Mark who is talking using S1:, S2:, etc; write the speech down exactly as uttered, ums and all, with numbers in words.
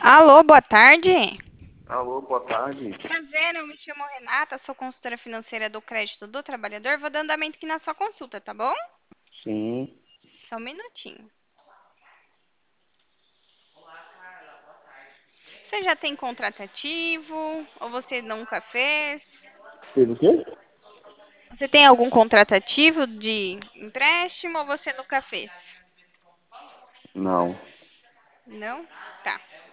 S1: Alô, boa tarde.
S2: Alô, boa tarde.
S1: Prazer, eu me chamo Renata, sou consultora financeira do Crédito do Trabalhador. Vou dar andamento aqui na sua consulta, tá bom?
S2: Sim.
S1: Só um minutinho. Você já tem contrato ativo ou você nunca fez?
S2: Teve o quê?
S1: Você tem algum contrato ativo de empréstimo ou você nunca fez?
S2: Não.
S1: Não? Tá.